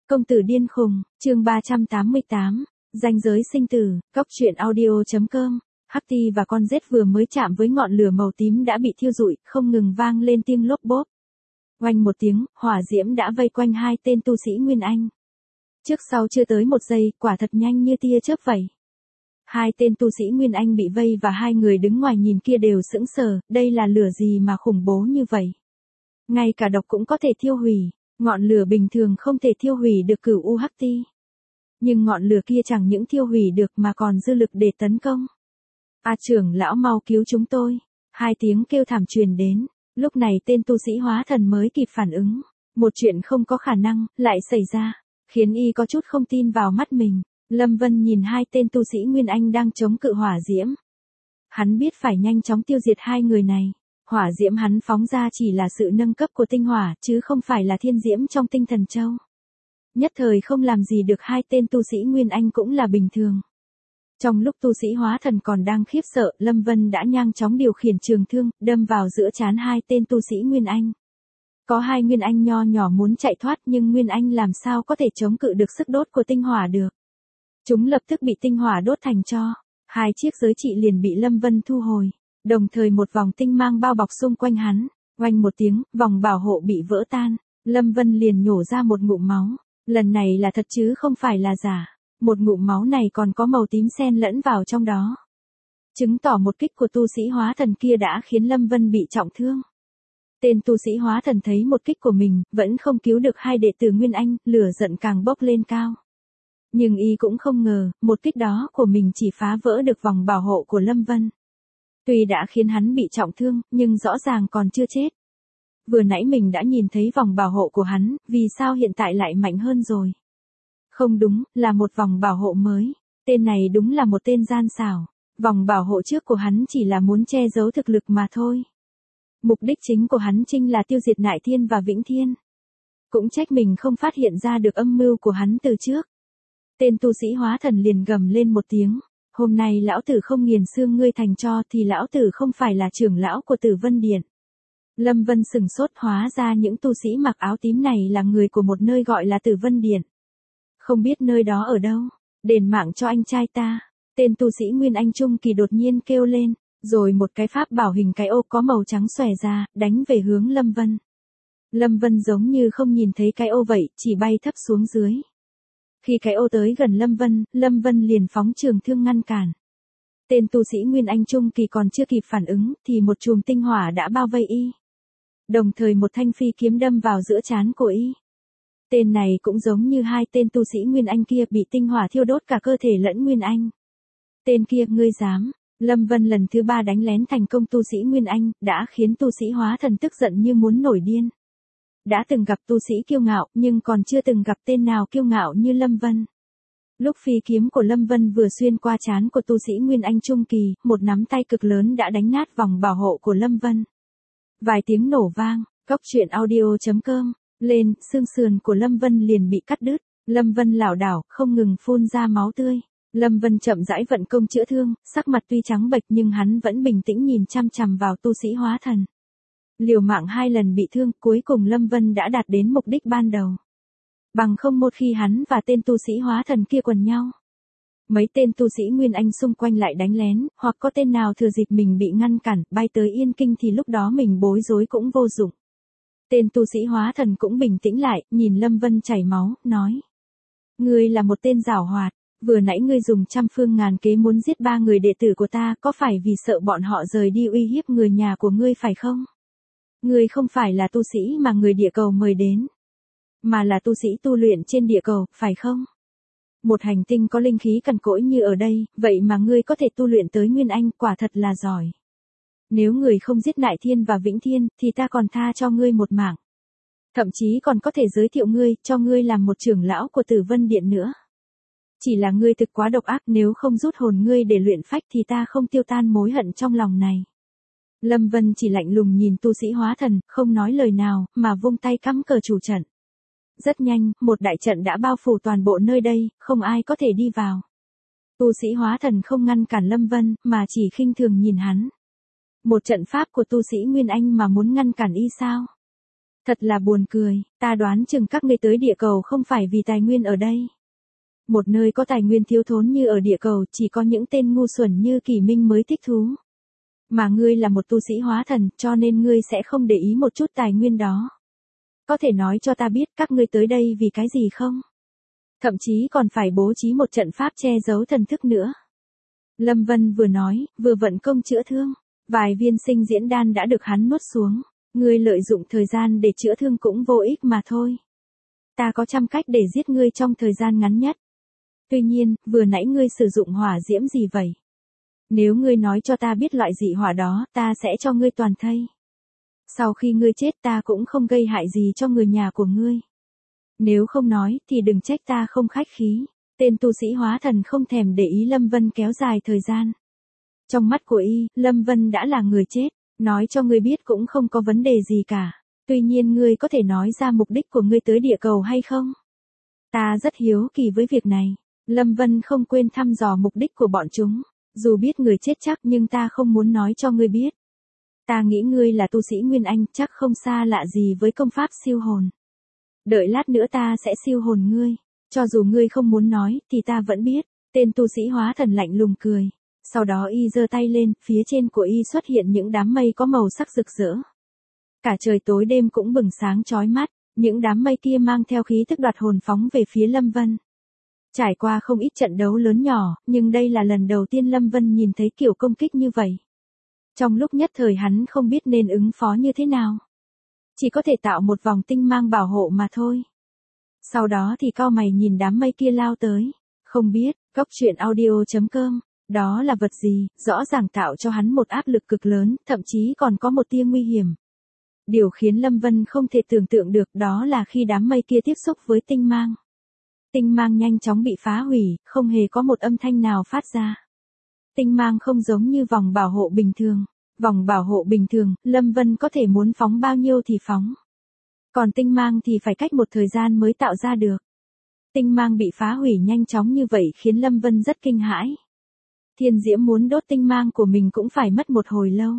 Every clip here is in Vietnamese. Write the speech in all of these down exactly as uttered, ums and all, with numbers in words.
Công tử điên khùng, chương ba trăm tám mươi tám, ranh giới sinh tử, góc truyện audio.com. Hắc Ti và con rết vừa mới chạm với ngọn lửa màu tím đã bị thiêu rụi, không ngừng vang lên tiếng lốp bốp. Oanh một tiếng, hỏa diễm đã vây quanh hai tên tu sĩ Nguyên Anh. Trước sau chưa tới một giây, quả thật nhanh như tia chớp vậy. Hai tên tu sĩ Nguyên Anh bị vây và hai người đứng ngoài nhìn kia đều sững sờ, đây là lửa gì mà khủng bố như vậy? Ngay cả độc cũng có thể thiêu hủy, ngọn lửa bình thường không thể thiêu hủy được Cửu U Hắc Ti. Nhưng ngọn lửa kia chẳng những thiêu hủy được mà còn dư lực để tấn công. A trưởng lão mau cứu chúng tôi. Hai tiếng kêu thảm truyền đến, lúc này tên tu sĩ hóa thần mới kịp phản ứng. Một chuyện không có khả năng, lại xảy ra, khiến y có chút không tin vào mắt mình. Lâm Vân nhìn hai tên tu sĩ Nguyên Anh đang chống cự hỏa diễm. Hắn biết phải nhanh chóng tiêu diệt hai người này. Hỏa diễm hắn phóng ra chỉ là sự nâng cấp của tinh hỏa, chứ không phải là thiên diễm trong tinh thần châu. Nhất thời không làm gì được hai tên tu sĩ Nguyên Anh cũng là bình thường. Trong lúc tu sĩ hóa thần còn đang khiếp sợ, Lâm Vân đã nhanh chóng điều khiển trường thương, đâm vào giữa trán hai tên tu sĩ Nguyên Anh. Có hai Nguyên Anh nho nhỏ muốn chạy thoát nhưng Nguyên Anh làm sao có thể chống cự được sức đốt của tinh hỏa được. Chúng lập tức bị tinh hỏa đốt thành tro. Hai chiếc giới trị liền bị Lâm Vân thu hồi. Đồng thời một vòng tinh mang bao bọc xung quanh hắn. Oanh một tiếng, vòng bảo hộ bị vỡ tan. Lâm Vân liền nhổ ra một ngụm máu. Lần này là thật chứ không phải là giả. Một ngụm máu này còn có màu tím xen lẫn vào trong đó. Chứng tỏ một kích của tu sĩ hóa thần kia đã khiến Lâm Vân bị trọng thương. Tên tu sĩ hóa thần thấy một kích của mình, vẫn không cứu được hai đệ tử Nguyên Anh, lửa giận càng bốc lên cao. Nhưng y cũng không ngờ, một kích đó của mình chỉ phá vỡ được vòng bảo hộ của Lâm Vân. Tuy đã khiến hắn bị trọng thương, nhưng rõ ràng còn chưa chết. Vừa nãy mình đã nhìn thấy vòng bảo hộ của hắn, vì sao hiện tại lại mạnh hơn rồi? Không đúng, là một vòng bảo hộ mới. Tên này đúng là một tên gian xảo. Vòng bảo hộ trước của hắn chỉ là muốn che giấu thực lực mà thôi. Mục đích chính của hắn chính là tiêu diệt Nại Thiên và Vĩnh Thiên. Cũng trách mình không phát hiện ra được âm mưu của hắn từ trước. Tên tu sĩ hóa thần liền gầm lên một tiếng. Hôm nay lão tử không nghiền xương ngươi thành tro thì lão tử không phải là trưởng lão của Tử Vân Điện. Lâm Vân sừng sốt, hóa ra những tu sĩ mặc áo tím này là người của một nơi gọi là Tử Vân Điện. Không biết nơi đó ở đâu, đền mạng cho anh trai ta. Tên tu sĩ Nguyên Anh Trung Kỳ đột nhiên kêu lên, rồi một cái pháp bảo hình cái ô có màu trắng xòe ra, đánh về hướng Lâm Vân. Lâm Vân giống như không nhìn thấy cái ô vậy, chỉ bay thấp xuống dưới. Khi cái ô tới gần Lâm Vân, Lâm Vân liền phóng trường thương ngăn cản. Tên tu sĩ Nguyên Anh Trung Kỳ còn chưa kịp phản ứng, thì một chùm tinh hỏa đã bao vây y. Đồng thời một thanh phi kiếm đâm vào giữa trán của y. Tên này cũng giống như hai tên tu sĩ Nguyên Anh kia bị tinh hỏa thiêu đốt cả cơ thể lẫn Nguyên Anh. Tên kia, ngươi dám? Lâm Vân lần thứ ba đánh lén thành công tu sĩ Nguyên Anh, đã khiến tu sĩ hóa thần tức giận như muốn nổi điên. Đã từng gặp tu sĩ kiêu ngạo, nhưng còn chưa từng gặp tên nào kiêu ngạo như Lâm Vân. Lúc phi kiếm của Lâm Vân vừa xuyên qua trán của tu sĩ Nguyên Anh Trung Kỳ, một nắm tay cực lớn đã đánh nát vòng bảo hộ của Lâm Vân. Vài tiếng nổ vang, góc truyện audio.com, lên, xương sườn của Lâm Vân liền bị cắt đứt. Lâm Vân lảo đảo, không ngừng phun ra máu tươi. Lâm Vân chậm rãi vận công chữa thương, sắc mặt tuy trắng bệch nhưng hắn vẫn bình tĩnh nhìn chăm chằm vào tu sĩ hóa thần. Liều mạng hai lần bị thương, cuối cùng Lâm Vân đã đạt đến mục đích ban đầu. Bằng không một khi hắn và tên tu sĩ hóa thần kia quần nhau. Mấy tên tu sĩ Nguyên Anh xung quanh lại đánh lén, hoặc có tên nào thừa dịp mình bị ngăn cản, bay tới Yên Kinh thì lúc đó mình bối rối cũng vô dụng. Tên tu sĩ hóa thần cũng bình tĩnh lại, nhìn Lâm Vân chảy máu, nói. Ngươi là một tên giảo hoạt, vừa nãy ngươi dùng trăm phương ngàn kế muốn giết ba người đệ tử của ta, có phải vì sợ bọn họ rời đi uy hiếp người nhà của ngươi phải không? Ngươi không phải là tu sĩ mà người địa cầu mời đến, mà là tu sĩ tu luyện trên địa cầu, phải không? Một hành tinh có linh khí cằn cỗi như ở đây, vậy mà ngươi có thể tu luyện tới Nguyên Anh, quả thật là giỏi. Nếu người không giết Nại Thiên và Vĩnh Thiên, thì ta còn tha cho ngươi một mạng. Thậm chí còn có thể giới thiệu ngươi, cho ngươi làm một trưởng lão của Tử Vân Điện nữa. Chỉ là ngươi thực quá độc ác, nếu không rút hồn ngươi để luyện phách thì ta không tiêu tan mối hận trong lòng này. Lâm Vân chỉ lạnh lùng nhìn tu sĩ hóa thần, không nói lời nào, mà vung tay cắm cờ chủ trận. Rất nhanh, một đại trận đã bao phủ toàn bộ nơi đây, không ai có thể đi vào. Tu sĩ hóa thần không ngăn cản Lâm Vân, mà chỉ khinh thường nhìn hắn. Một trận pháp của tu sĩ Nguyên Anh mà muốn ngăn cản y sao? Thật là buồn cười, ta đoán chừng các ngươi tới địa cầu không phải vì tài nguyên ở đây. Một nơi có tài nguyên thiếu thốn như ở địa cầu chỉ có những tên ngu xuẩn như Kỳ Minh mới thích thú. Mà ngươi là một tu sĩ hóa thần cho nên ngươi sẽ không để ý một chút tài nguyên đó. Có thể nói cho ta biết các ngươi tới đây vì cái gì không? Thậm chí còn phải bố trí một trận pháp che giấu thần thức nữa. Lâm Vân vừa nói, vừa vận công chữa thương. Vài viên sinh diễn đan đã được hắn nuốt xuống. Ngươi lợi dụng thời gian để chữa thương cũng vô ích mà thôi. Ta có trăm cách để giết ngươi trong thời gian ngắn nhất. Tuy nhiên, vừa nãy ngươi sử dụng hỏa diễm gì vậy? Nếu ngươi nói cho ta biết loại dị hỏa đó, ta sẽ cho ngươi toàn thây. Sau khi ngươi chết ta cũng không gây hại gì cho người nhà của ngươi. Nếu không nói, thì đừng trách ta không khách khí. Tên tu sĩ hóa thần không thèm để ý Lâm Vân kéo dài thời gian. Trong mắt của y, Lâm Vân đã là người chết. Nói cho ngươi biết cũng không có vấn đề gì cả. Tuy nhiên ngươi có thể nói ra mục đích của ngươi tới địa cầu hay không? Ta rất hiếu kỳ với việc này. Lâm Vân không quên thăm dò mục đích của bọn chúng. Dù biết người chết chắc nhưng ta không muốn nói cho ngươi biết. Ta nghĩ ngươi là tu sĩ Nguyên Anh chắc không xa lạ gì với công pháp siêu hồn. Đợi lát nữa ta sẽ siêu hồn ngươi. Cho dù ngươi không muốn nói thì ta vẫn biết. Tên tu sĩ hóa thần lạnh lùng cười. Sau đó y giơ tay lên, phía trên của y xuất hiện những đám mây có màu sắc rực rỡ. Cả trời tối đêm cũng bừng sáng chói mắt, những đám mây kia mang theo khí tức đoạt hồn phóng về phía Lâm Vân. Trải qua không ít trận đấu lớn nhỏ, nhưng đây là lần đầu tiên Lâm Vân nhìn thấy kiểu công kích như vậy. Trong lúc nhất thời hắn không biết nên ứng phó như thế nào. Chỉ có thể tạo một vòng tinh mang bảo hộ mà thôi. Sau đó thì cau mày nhìn đám mây kia lao tới. Không biết, Cốc Truyện Audio chấm com. Đó là vật gì, rõ ràng tạo cho hắn một áp lực cực lớn, thậm chí còn có một tia nguy hiểm. Điều khiến Lâm Vân không thể tưởng tượng được đó là khi đám mây kia tiếp xúc với tinh mang. Tinh mang nhanh chóng bị phá hủy, không hề có một âm thanh nào phát ra. Tinh mang không giống như vòng bảo hộ bình thường. Vòng bảo hộ bình thường, Lâm Vân có thể muốn phóng bao nhiêu thì phóng. Còn tinh mang thì phải cách một thời gian mới tạo ra được. Tinh mang bị phá hủy nhanh chóng như vậy khiến Lâm Vân rất kinh hãi. Thiên diễm muốn đốt tinh mang của mình cũng phải mất một hồi lâu.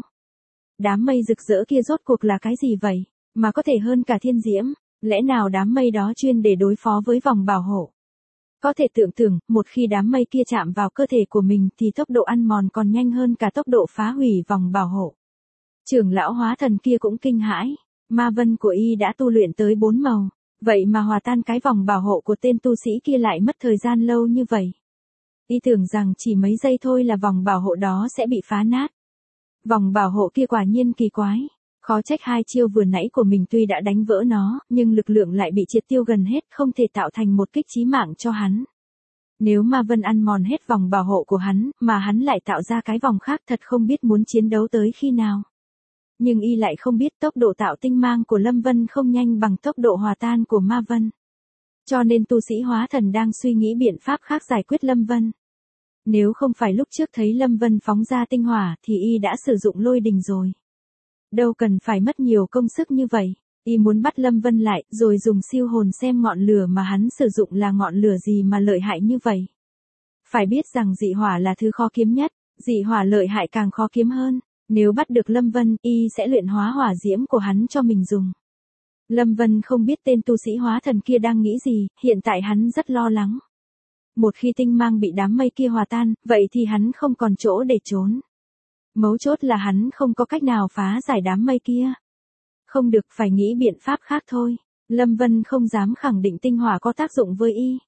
Đám mây rực rỡ kia rốt cuộc là cái gì vậy, mà có thể hơn cả thiên diễm, lẽ nào đám mây đó chuyên để đối phó với vòng bảo hộ? Có thể tưởng tượng, một khi đám mây kia chạm vào cơ thể của mình thì tốc độ ăn mòn còn nhanh hơn cả tốc độ phá hủy vòng bảo hộ. Trưởng lão hóa thần kia cũng kinh hãi, ma vân của y đã tu luyện tới bốn màu, vậy mà hòa tan cái vòng bảo hộ của tên tu sĩ kia lại mất thời gian lâu như vậy. Y tưởng rằng chỉ mấy giây thôi là vòng bảo hộ đó sẽ bị phá nát. Vòng bảo hộ kia quả nhiên kỳ quái. Khó trách hai chiêu vừa nãy của mình tuy đã đánh vỡ nó, nhưng lực lượng lại bị triệt tiêu gần hết, không thể tạo thành một kích chí mạng cho hắn. Nếu ma vân ăn mòn hết vòng bảo hộ của hắn, mà hắn lại tạo ra cái vòng khác thật không biết muốn chiến đấu tới khi nào. Nhưng y lại không biết tốc độ tạo tinh mang của Lâm Vân không nhanh bằng tốc độ hòa tan của ma vân. Cho nên tu sĩ hóa thần đang suy nghĩ biện pháp khác giải quyết Lâm Vân. Nếu không phải lúc trước thấy Lâm Vân phóng ra tinh hỏa thì y đã sử dụng lôi đình rồi. Đâu cần phải mất nhiều công sức như vậy. Y muốn bắt Lâm Vân lại rồi dùng siêu hồn xem ngọn lửa mà hắn sử dụng là ngọn lửa gì mà lợi hại như vậy. Phải biết rằng dị hỏa là thứ khó kiếm nhất, dị hỏa lợi hại càng khó kiếm hơn. Nếu bắt được Lâm Vân, y sẽ luyện hóa hỏa diễm của hắn cho mình dùng. Lâm Vân không biết tên tu sĩ hóa thần kia đang nghĩ gì, hiện tại hắn rất lo lắng. Một khi tinh mang bị đám mây kia hòa tan, vậy thì hắn không còn chỗ để trốn. Mấu chốt là hắn không có cách nào phá giải đám mây kia. Không được, phải nghĩ biện pháp khác thôi. Lâm Vân không dám khẳng định tinh hỏa có tác dụng với y.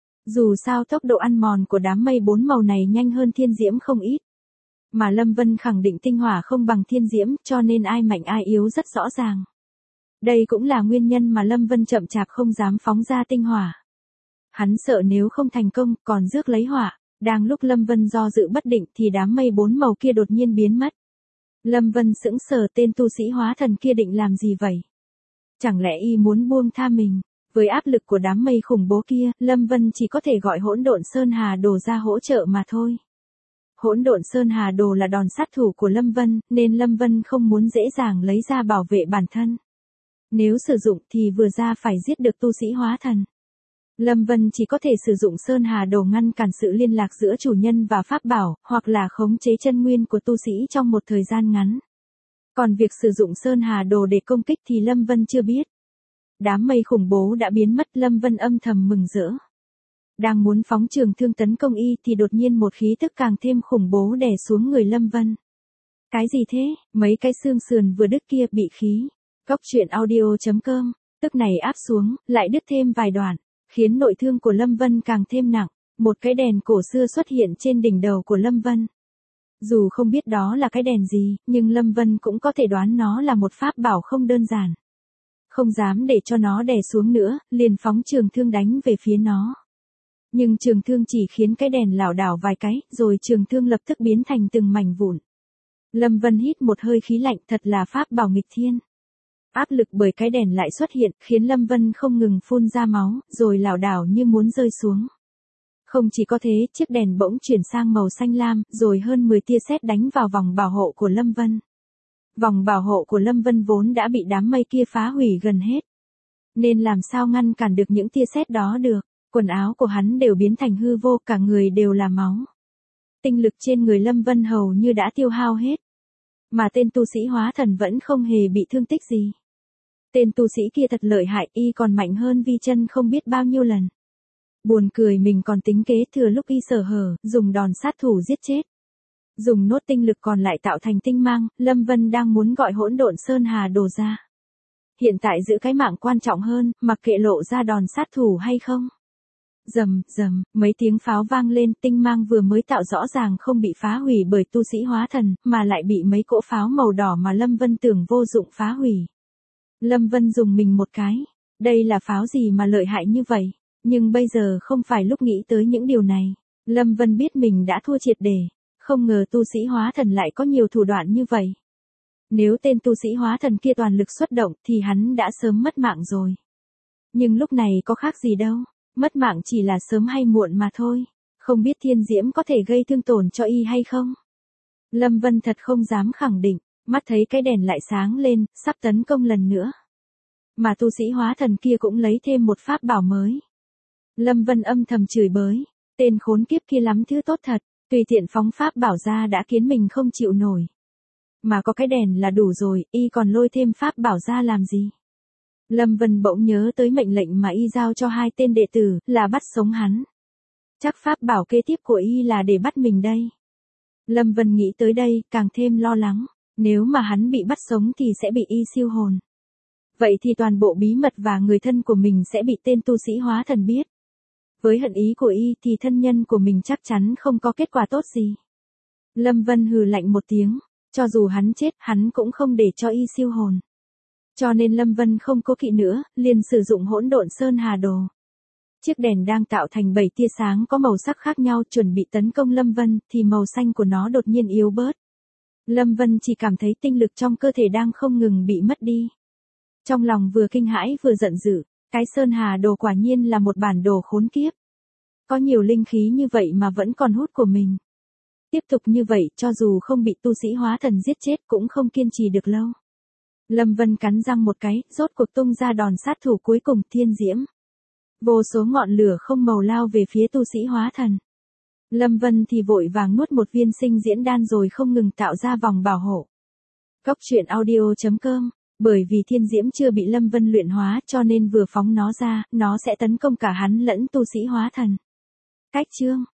Dù sao tốc độ ăn mòn của đám mây bốn màu này nhanh hơn thiên diễm không ít. Mà Lâm Vân khẳng định tinh hỏa không bằng thiên diễm, cho nên ai mạnh ai yếu rất rõ ràng. Đây cũng là nguyên nhân mà Lâm Vân chậm chạp không dám phóng ra tinh hỏa. Hắn sợ nếu không thành công, còn rước lấy hỏa. Đang lúc Lâm Vân do dự bất định thì đám mây bốn màu kia đột nhiên biến mất. Lâm Vân sững sờ, tên tu sĩ hóa thần kia định làm gì vậy? Chẳng lẽ y muốn buông tha mình? Với áp lực của đám mây khủng bố kia, Lâm Vân chỉ có thể gọi Hỗn Độn Sơn Hà Đồ ra hỗ trợ mà thôi. Hỗn Độn Sơn Hà Đồ là đòn sát thủ của Lâm Vân, nên Lâm Vân không muốn dễ dàng lấy ra bảo vệ bản thân. Nếu sử dụng thì vừa ra phải giết được tu sĩ hóa thần. Lâm Vân chỉ có thể sử dụng Sơn Hà Đồ ngăn cản sự liên lạc giữa chủ nhân và pháp bảo, hoặc là khống chế chân nguyên của tu sĩ trong một thời gian ngắn. Còn việc sử dụng Sơn Hà Đồ để công kích thì Lâm Vân chưa biết. Đám mây khủng bố đã biến mất, Lâm Vân âm thầm mừng rỡ. Đang muốn phóng trường thương tấn công y thì đột nhiên một khí tức càng thêm khủng bố đè xuống người Lâm Vân. Cái gì thế, mấy cái xương sườn vừa đứt kia bị khí. Góc truyện audio chấm com, tức này áp xuống, lại đứt thêm vài đoạn, khiến nội thương của Lâm Vân càng thêm nặng. Một cái đèn cổ xưa xuất hiện trên đỉnh đầu của Lâm Vân. Dù không biết đó là cái đèn gì, nhưng Lâm Vân cũng có thể đoán nó là một pháp bảo không đơn giản. Không dám để cho nó đè xuống nữa, liền phóng trường thương đánh về phía nó. Nhưng trường thương chỉ khiến cái đèn lảo đảo vài cái, rồi trường thương lập tức biến thành từng mảnh vụn. Lâm Vân hít một hơi khí lạnh, thật là pháp bảo nghịch thiên. Áp lực bởi cái đèn lại xuất hiện, khiến Lâm Vân không ngừng phun ra máu, rồi lảo đảo như muốn rơi xuống. Không chỉ có thế, chiếc đèn bỗng chuyển sang màu xanh lam, rồi hơn mười tia sét đánh vào vòng bảo hộ của Lâm Vân. Vòng bảo hộ của Lâm Vân vốn đã bị đám mây kia phá hủy gần hết. Nên làm sao ngăn cản được những tia sét đó được, quần áo của hắn đều biến thành hư vô, cả người đều là máu. Tinh lực trên người Lâm Vân hầu như đã tiêu hao hết. Mà tên tu sĩ hóa thần vẫn không hề bị thương tích gì. Tên tu sĩ kia thật lợi hại, y còn mạnh hơn Vi Chân không biết bao nhiêu lần. Buồn cười mình còn tính kế thừa lúc y sở hở, dùng đòn sát thủ giết chết. Dùng nốt tinh lực còn lại tạo thành tinh mang, Lâm Vân đang muốn gọi Hỗn Độn Sơn Hà Đồ ra. Hiện tại giữ cái mạng quan trọng hơn, mặc kệ lộ ra đòn sát thủ hay không. Rầm, rầm, mấy tiếng pháo vang lên, tinh mang vừa mới tạo rõ ràng không bị phá hủy bởi tu sĩ hóa thần, mà lại bị mấy cỗ pháo màu đỏ mà Lâm Vân tưởng vô dụng phá hủy. Lâm Vân dùng mình một cái, đây là pháo gì mà lợi hại như vậy, nhưng bây giờ không phải lúc nghĩ tới những điều này. Lâm Vân biết mình đã thua triệt để, không ngờ tu sĩ hóa thần lại có nhiều thủ đoạn như vậy. Nếu tên tu sĩ hóa thần kia toàn lực xuất động thì hắn đã sớm mất mạng rồi. Nhưng lúc này có khác gì đâu. Mất mạng chỉ là sớm hay muộn mà thôi, không biết thiên diễm có thể gây thương tổn cho y hay không. Lâm Vân thật không dám khẳng định, mắt thấy cái đèn lại sáng lên, sắp tấn công lần nữa. Mà tu sĩ hóa thần kia cũng lấy thêm một pháp bảo mới. Lâm Vân âm thầm chửi bới, tên khốn kiếp kia lắm thứ tốt thật, tùy tiện phóng pháp bảo ra đã khiến mình không chịu nổi. Mà có cái đèn là đủ rồi, y còn lôi thêm pháp bảo ra làm gì. Lâm Vân bỗng nhớ tới mệnh lệnh mà y giao cho hai tên đệ tử, là bắt sống hắn. Chắc pháp bảo kế tiếp của y là để bắt mình đây. Lâm Vân nghĩ tới đây, càng thêm lo lắng, nếu mà hắn bị bắt sống thì sẽ bị y siêu hồn. Vậy thì toàn bộ bí mật và người thân của mình sẽ bị tên tu sĩ hóa thần biết. Với hận ý của y thì thân nhân của mình chắc chắn không có kết quả tốt gì. Lâm Vân hừ lạnh một tiếng, cho dù hắn chết, hắn cũng không để cho y siêu hồn. Cho nên Lâm Vân không cố kỵ nữa, liền sử dụng Hỗn Độn Sơn Hà Đồ. Chiếc đèn đang tạo thành bảy tia sáng có màu sắc khác nhau chuẩn bị tấn công Lâm Vân, thì màu xanh của nó đột nhiên yếu bớt. Lâm Vân chỉ cảm thấy tinh lực trong cơ thể đang không ngừng bị mất đi. Trong lòng vừa kinh hãi vừa giận dữ, cái Sơn Hà Đồ quả nhiên là một bản đồ khốn kiếp. Có nhiều linh khí như vậy mà vẫn còn hút của mình. Tiếp tục như vậy, cho dù không bị tu sĩ hóa thần giết chết cũng không kiên trì được lâu. Lâm Vân cắn răng một cái, rốt cuộc tung ra đòn sát thủ cuối cùng, thiên diễm. Vô số ngọn lửa không màu lao về phía tu sĩ hóa thần. Lâm Vân thì vội vàng nuốt một viên sinh diễn đan rồi không ngừng tạo ra vòng bảo hộ. Góc truyện audio chấm com, bởi vì thiên diễm chưa bị Lâm Vân luyện hóa cho nên vừa phóng nó ra, nó sẽ tấn công cả hắn lẫn tu sĩ hóa thần. Cách chương